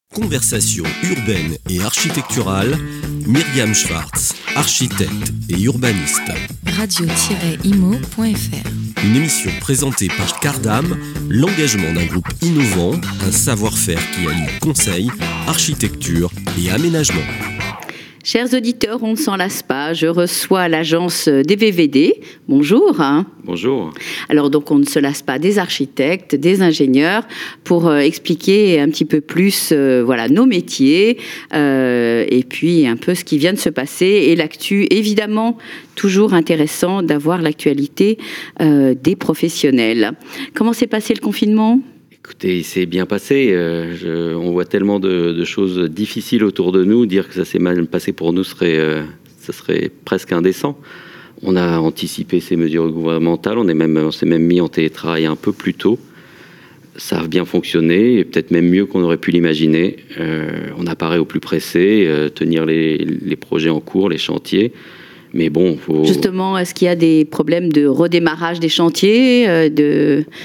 Conversation urbaine et architecturale, Myriam Schwartz, architecte et urbaniste. Radio-imo.fr. Une émission présentée par Cardam, l'engagement d'un groupe innovant, un savoir-faire qui allie conseil, architecture et aménagement. Chers auditeurs, on ne s'en lasse pas. Je reçois l'agence DVVD. Bonjour. Bonjour. Alors donc on ne se lasse pas des architectes, des ingénieurs pour expliquer un petit peu plus nos métiers et puis un peu ce qui vient de se passer et l'actu. Évidemment, toujours intéressant d'avoir l'actualité des professionnels. Comment s'est passé le confinement ? Écoutez, il s'est bien passé. On voit tellement de choses difficiles autour de nous. Dire que ça s'est mal passé pour nous, ça serait presque indécent. On a anticipé ces mesures gouvernementales. On s'est même mis en télétravail un peu plus tôt. Ça a bien fonctionné, et peut-être même mieux qu'on aurait pu l'imaginer. On apparaît au plus pressé, tenir les projets en cours, les chantiers. Mais bon, Justement, est-ce qu'il y a des problèmes de redémarrage des chantiers, d'entreprises ?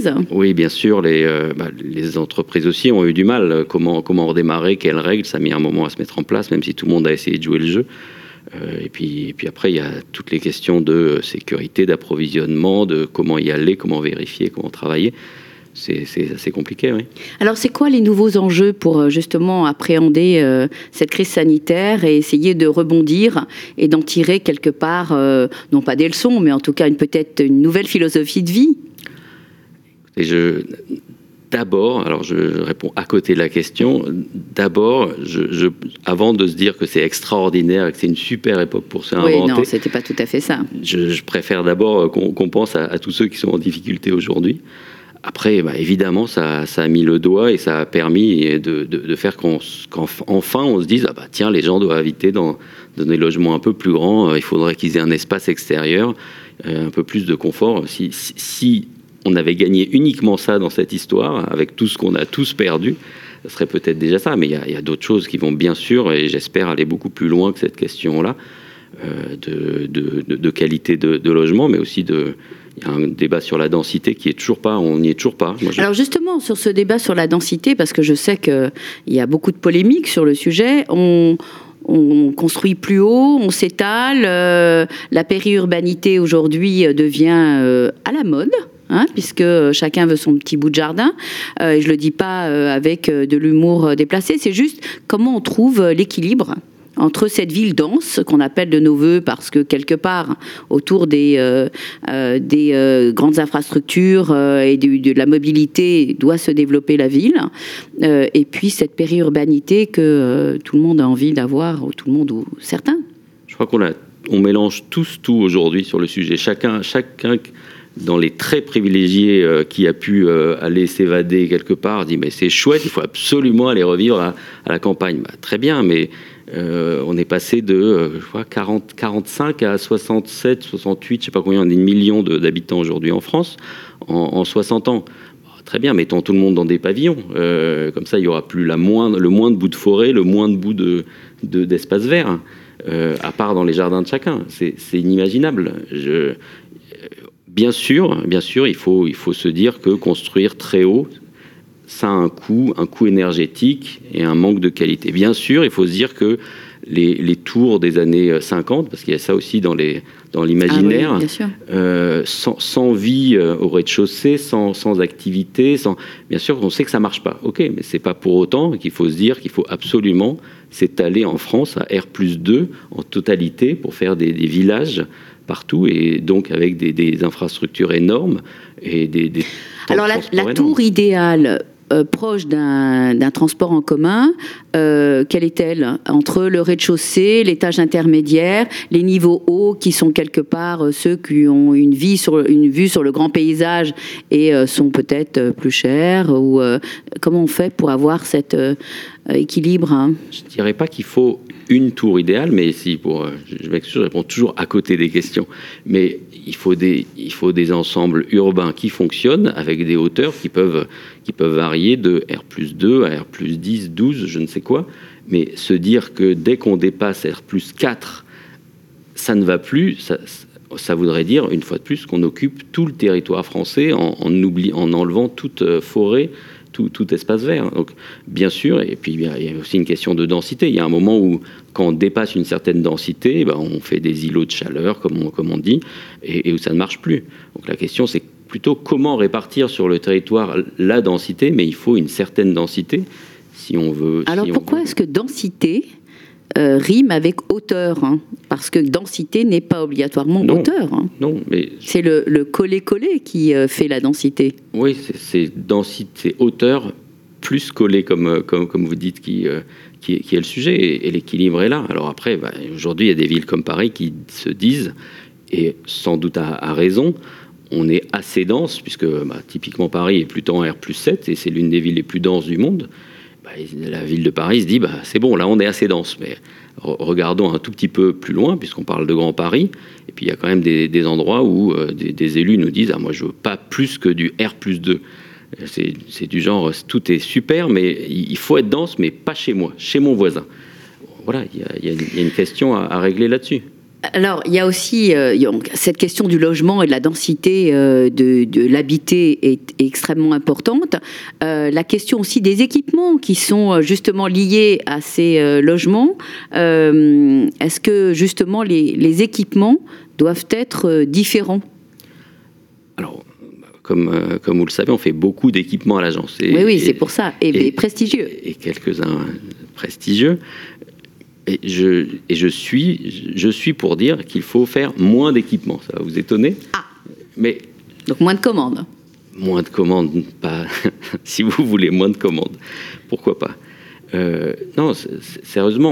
Oui, bien sûr. Les entreprises aussi ont eu du mal. Comment redémarrer ? Quelles règles ? Ça a mis un moment à se mettre en place, même si tout le monde a essayé de jouer le jeu. Et puis après, il y a toutes les questions de sécurité, d'approvisionnement, de comment y aller, comment vérifier, comment travailler. C'est assez compliqué, oui. Alors, c'est quoi les nouveaux enjeux pour justement appréhender cette crise sanitaire et essayer de rebondir et d'en tirer quelque part, non pas des leçons, mais en tout cas peut-être une nouvelle philosophie de vie ? Et d'abord, alors je réponds à côté de la question. D'abord, avant de se dire que c'est extraordinaire et que c'est une super époque pour se réinventer. Oui, non, c'était pas tout à fait ça. Je préfère d'abord qu'on pense à tous ceux qui sont en difficulté aujourd'hui. Après, évidemment, ça a mis le doigt et ça a permis de faire qu'enfin on se dise tiens, les gens doivent habiter dans des logements un peu plus grands. Il faudrait qu'ils aient un espace extérieur, un peu plus de confort. Si on avait gagné uniquement ça dans cette histoire, avec tout ce qu'on a tous perdu, ce serait peut-être déjà ça. Mais il y a d'autres choses qui vont bien sûr, et j'espère aller beaucoup plus loin que cette question-là, de qualité de logement, mais aussi il y a un débat sur la densité qui est toujours pas, on n'y est toujours pas. Alors justement, sur ce débat sur la densité, parce que je sais qu'il y a beaucoup de polémiques sur le sujet, on construit plus haut, on s'étale, la périurbanité aujourd'hui devient à la mode. Puisque chacun veut son petit bout de jardin. Je ne le dis pas avec de l'humour déplacé, c'est juste comment on trouve l'équilibre entre cette ville dense qu'on appelle de nos voeux parce que quelque part autour des grandes infrastructures et de la mobilité doit se développer la ville, et puis cette périurbanité que tout le monde a envie d'avoir, ou tout le monde ou certains. Je crois qu'on mélange tous tout aujourd'hui sur le sujet. Chacun dans les très privilégiés qui a pu aller s'évader quelque part dit mais c'est chouette, il faut absolument aller revivre à la campagne. Très bien, mais on est passé de 45 à 67, 68, je sais pas combien, on est 1 million d'habitants aujourd'hui en France en 60 ans. Très bien, mettons tout le monde dans des pavillons. Comme ça, il y aura plus le moins de bouts de forêt, le moins de bouts d'espace vert, à part dans les jardins de chacun. C'est inimaginable. Bien sûr, il faut se dire que construire très haut, ça a un coût énergétique et un manque de qualité. Bien sûr, il faut se dire que les tours des années 50, parce qu'il y a ça aussi dans l'imaginaire, sans vie au rez-de-chaussée, sans activité, bien sûr, on sait que ça marche pas. Ok, mais c'est pas pour autant qu'il faut se dire qu'il faut absolument s'étaler en France à R+2 en totalité pour faire des villages partout, et donc avec des infrastructures énormes et des alors la tour idéale proche d'un transport en commun, quelle est-elle ? Entre le rez-de-chaussée, l'étage intermédiaire, les niveaux hauts qui sont quelque part ceux qui ont une vue sur le grand paysage et sont peut-être plus chers, ou comment on fait pour avoir cet équilibre ? Je ne dirais pas qu'il faut une tour idéale, mais si je m'excuse, je réponds toujours à côté des questions. Mais il faut des ensembles urbains qui fonctionnent avec des hauteurs qui peuvent varier de R+2 à R+10, 12, je ne sais quoi. Mais se dire que dès qu'on dépasse R+4, ça ne va plus, ça voudrait dire, une fois de plus, qu'on occupe tout le territoire français en enlevant toute forêt, tout espace vert. Donc, bien sûr, et puis il y a aussi une question de densité. Il y a un moment où, quand on dépasse une certaine densité, on fait des îlots de chaleur, comme on dit, et où ça ne marche plus. Donc la question, c'est plutôt comment répartir sur le territoire la densité, mais il faut une certaine densité si on veut... Alors pourquoi est-ce que densité rime avec hauteur, hein? Parce que densité n'est pas obligatoirement hauteur. Hein. Non, mais... C'est le coller-coller qui fait la densité. Oui, c'est densité, c'est hauteur plus collé, comme vous dites, qui est le sujet, et l'équilibre est là. Alors après, aujourd'hui, il y a des villes comme Paris qui se disent, et sans doute à raison, on est assez dense, puisque typiquement Paris est plutôt en R+7, et c'est l'une des villes les plus denses du monde. La ville de Paris se dit, c'est bon, là on est assez dense, mais regardons un tout petit peu plus loin, puisqu'on parle de Grand Paris, et puis il y a quand même des endroits où des élus nous disent, moi je veux pas plus que du R+2. C'est du genre, tout est super, mais il faut être dense, mais pas chez moi, chez mon voisin. Voilà, il y a une question à régler là-dessus. Alors, il y a aussi cette question du logement et de la densité de l'habité est extrêmement importante. La question aussi des équipements qui sont justement liés à ces logements. Est-ce que justement les équipements doivent être différents ? Alors, comme vous le savez, on fait beaucoup d'équipements à l'agence. Oui, c'est pour ça. Et prestigieux. Et quelques-uns prestigieux. Et je suis pour dire qu'il faut faire moins d'équipements. Ça va vous étonner. Mais donc moins de commandes. Moins de commandes, pas. Si vous voulez, moins de commandes. Pourquoi pas. Non, sérieusement,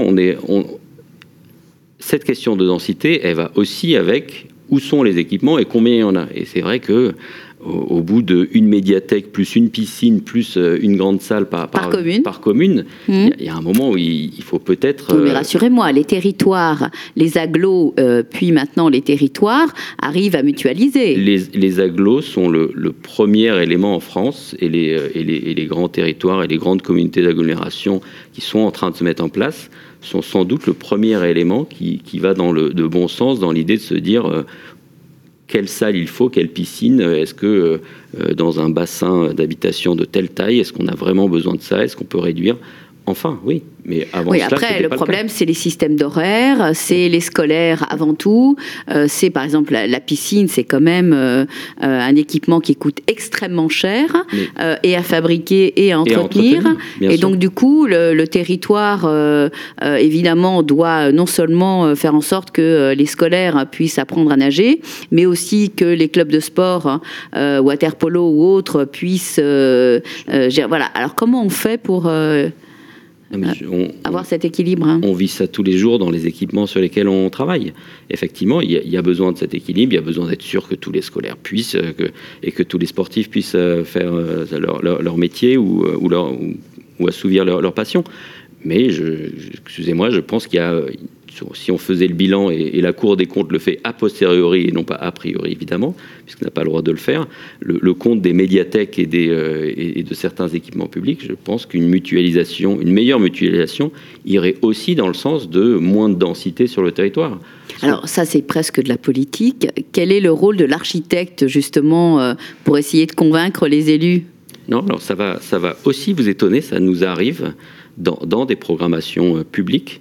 cette question de densité, elle va aussi avec où sont les équipements et combien il y en a. Et c'est vrai que au bout d'une médiathèque, plus une piscine, plus une grande salle par commune, il y a un moment où il faut peut-être... Mais rassurez-moi, les territoires, les agglos, puis maintenant les territoires, arrivent à mutualiser. Les agglos sont le premier élément en France, et les grands territoires et les grandes communautés d'agglomération qui sont en train de se mettre en place sont sans doute le premier élément qui va dans de bon sens, dans l'idée de se dire... quelle salle il faut, quelle piscine, est-ce que dans un bassin d'habitation de telle taille, est-ce qu'on a vraiment besoin de ça, est-ce qu'on peut réduire ? Enfin, oui, mais avant cela, après, le problème, c'est les systèmes d'horaire, c'est les scolaires avant tout, c'est par exemple la piscine, c'est quand même un équipement qui coûte extrêmement cher, et à fabriquer et à entretenir. Et donc, du coup, le territoire, évidemment, doit non seulement faire en sorte que les scolaires puissent apprendre à nager, mais aussi que les clubs de sport, water polo ou autres, puissent... voilà. Alors, comment on fait pour... avoir cet équilibre, hein. On vit ça tous les jours dans les équipements sur lesquels on travaille. Effectivement, il y a besoin de cet équilibre, il y a besoin d'être sûr que tous les scolaires puissent, et que tous les sportifs puissent faire leur métier ou assouvir leur passion. Mais, excusez-moi, je pense qu'il y a... Si on faisait le bilan, et la Cour des comptes le fait a posteriori et non pas a priori, évidemment, puisqu'on n'a pas le droit de le faire, le compte des médiathèques et de certains équipements publics, je pense qu'une meilleure mutualisation irait aussi dans le sens de moins de densité sur le territoire. Alors ça, c'est presque de la politique. Quel est le rôle de l'architecte, justement, pour essayer de convaincre les élus ? Non, alors ça va aussi vous étonner, ça nous arrive dans des programmations publiques,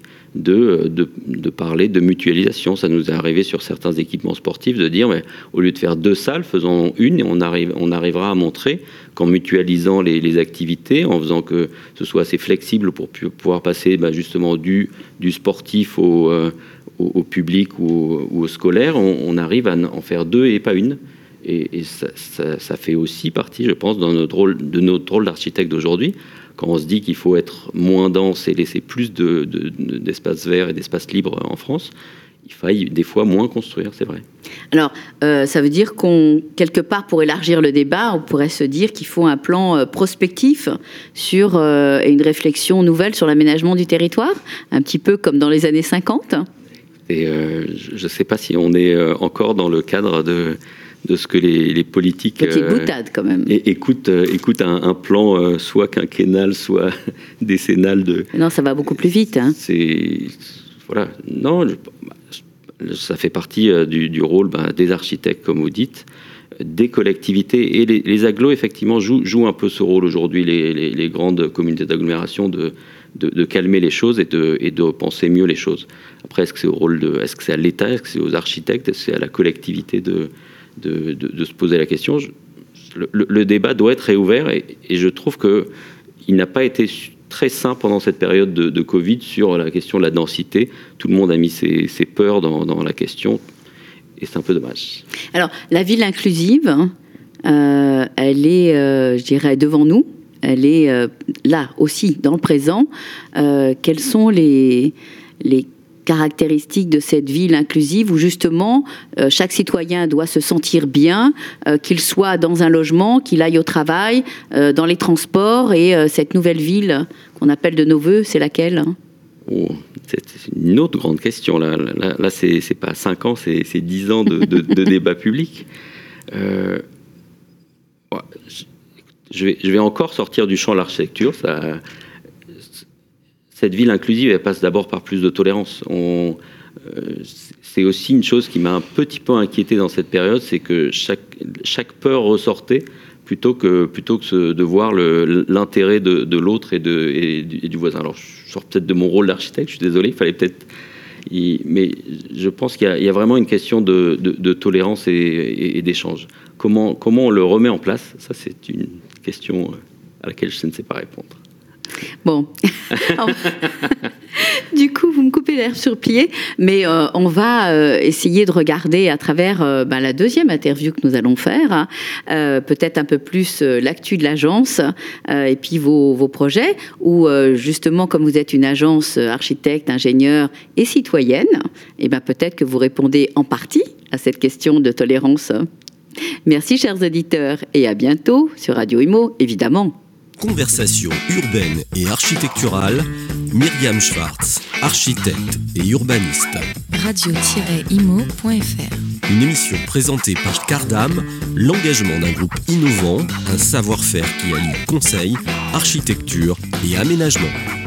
de parler de mutualisation. Ça nous est arrivé sur certains équipements sportifs de dire, mais au lieu de faire 2 salles, faisons une, et on arrivera à montrer qu'en mutualisant les activités, en faisant que ce soit assez flexible pour pouvoir passer justement du sportif au public ou au scolaire, on arrive à en faire 2 et pas une. Et ça fait aussi partie, je pense, de notre rôle d'architecte d'aujourd'hui. Quand on se dit qu'il faut être moins dense et laisser plus d'espaces verts et d'espaces libres en France, il faille des fois moins construire, c'est vrai. Alors, ça veut dire quelque part, pour élargir le débat, on pourrait se dire qu'il faut un plan prospectif sur une réflexion nouvelle sur l'aménagement du territoire, un petit peu comme dans les années 50. Et je ne sais pas si on est encore dans le cadre de ce que les politiques... Petite boutade, quand même. Écoute un plan soit quinquennal, soit décennal de... Non, ça va beaucoup plus vite. Hein. Voilà. Non, ça fait partie du rôle des architectes, comme vous dites. des collectivités. Et les agglos, effectivement, jouent un peu ce rôle aujourd'hui, les grandes communautés d'agglomération, de calmer les choses et de penser mieux les choses. Après, est-ce que c'est à l'État, est-ce que c'est aux architectes, est-ce que c'est à la collectivité de se poser la question? Le débat doit être réouvert et je trouve qu'il n'a pas été très sain pendant cette période de Covid sur la question de la densité. Tout le monde a mis ses peurs dans la question et c'est un peu dommage. Alors, la ville inclusive, elle est, je dirais, devant nous. Elle est là aussi, dans le présent. Quelles sont les caractéristiques de cette ville inclusive où justement chaque citoyen doit se sentir bien, qu'il soit dans un logement, qu'il aille au travail, dans les transports, et cette nouvelle ville qu'on appelle de nos voeux, c'est laquelle? C'est une autre grande question. Là c'est pas 5 ans, c'est 10 ans de débat public. Je vais encore sortir du champ de l'architecture. Cette ville inclusive, elle passe d'abord par plus de tolérance. C'est aussi une chose qui m'a un petit peu inquiété dans cette période, c'est que chaque peur ressortait plutôt que de voir l'intérêt de l'autre et du voisin. Alors, je sors peut-être de mon rôle d'architecte, je suis désolé, il fallait peut-être... Mais je pense qu'il y a vraiment une question de tolérance et d'échange. Comment on le remet en place? Ça, c'est une question à laquelle je ne sais pas répondre. Bon, du coup, vous me coupez l'herbe sur le pied, mais on va essayer de regarder à travers la deuxième interview que nous allons faire, peut-être un peu plus l'actu de l'agence et puis vos projets, où justement, comme vous êtes une agence architecte, ingénieur et citoyenne, et peut-être que vous répondez en partie à cette question de tolérance. Merci, chers auditeurs, et à bientôt sur Radio Imo, évidemment. Conversation urbaine et architecturale, Myriam Schwartz, architecte et urbaniste. Radio-imo.fr. Une émission présentée par Cardam, l'engagement d'un groupe innovant, un savoir-faire qui allie conseil, architecture et aménagement.